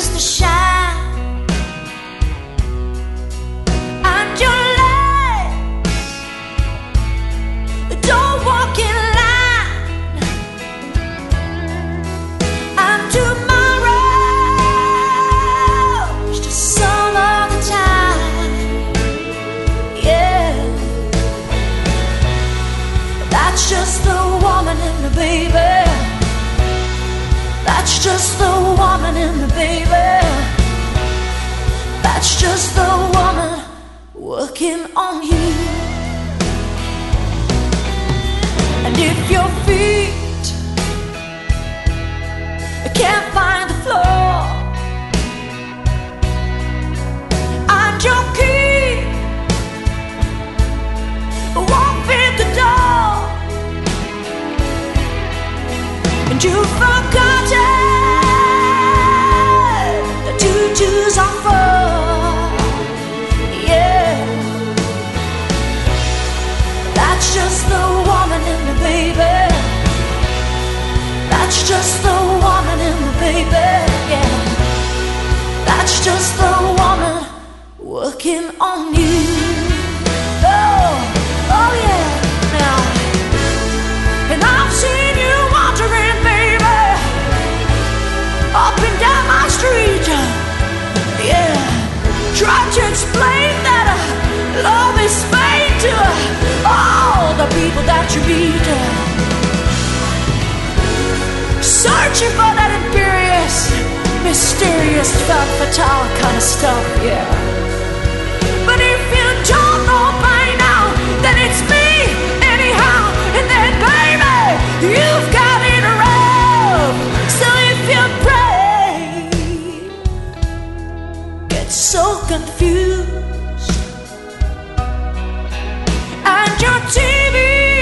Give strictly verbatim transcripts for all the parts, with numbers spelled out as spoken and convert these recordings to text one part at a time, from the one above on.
refuse to shine. And your legs don't walk in line. And tomorrow's just some other time. Yeah, that's just the woman in me, baby. That's just the woman in me, baby. That's just the woman working on you. And if your feet can't find the floor, and your key won't fit the door, and you've forgotten the tutus are for, yeah. That's just the woman in me, baby. That's just the woman in me, baby, yeah. That's just the woman working on you. Oh, oh yeah, now. And I've seen you wandering, baby, up and down my street, yeah. Trying to explain that uh, love is fate to uh, all the people that you meet, uh, searching for that imperious, mysterious, femme fatale kind of stuff, yeah. But if you don't know by now, then it's me anyhow, and then baby, you've got it rough. So if your brain gets so confused and your T V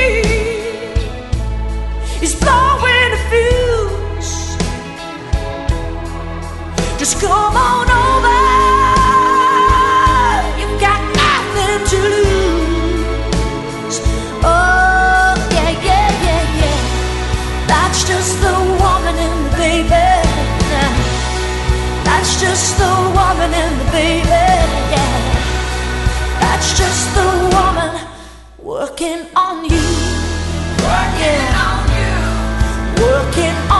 is blowing a fuse, just come on over. You've got nothing to lose. Oh yeah, yeah, yeah, yeah. That's just the woman in the baby. That's just the woman in the baby, yeah. That's just the woman working on you. Working on you. Working